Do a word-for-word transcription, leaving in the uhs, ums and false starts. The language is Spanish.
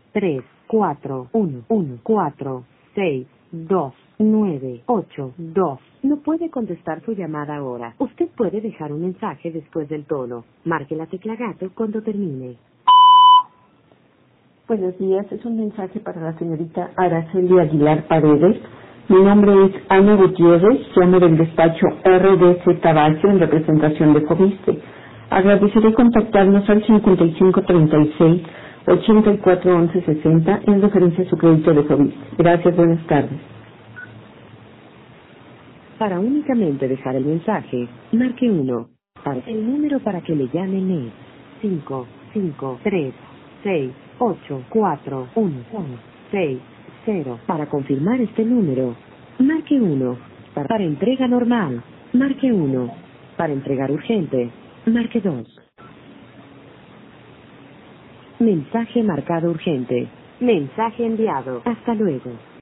tres, cuatro, uno, uno, cuatro, seis, dos, nueve, ocho, dos. No puede contestar su llamada ahora. Usted puede dejar un mensaje después del tono. Marque la tecla gato cuando termine. Buenos días, es un mensaje para la señorita Araceli Aguilar Paredes. Mi nombre es Ana Gutiérrez, llamo del despacho R D Z Base en representación de Fobiste. Agradeceré contactarnos al cincuenta y cinco treinta y seis, ochenta y cuatro once sesenta en referencia a su crédito de Fobiste. Gracias, buenas tardes. Para únicamente dejar el mensaje, marque uno. Para el número para que le llamen es cinco, cinco, tres, seis, ocho, cuatro, uno, uno, seis, cero. Para confirmar este número, marque uno. Para, para entrega normal, marque uno. Para entregar urgente, marque dos. Mensaje marcado urgente. Mensaje enviado. Hasta luego.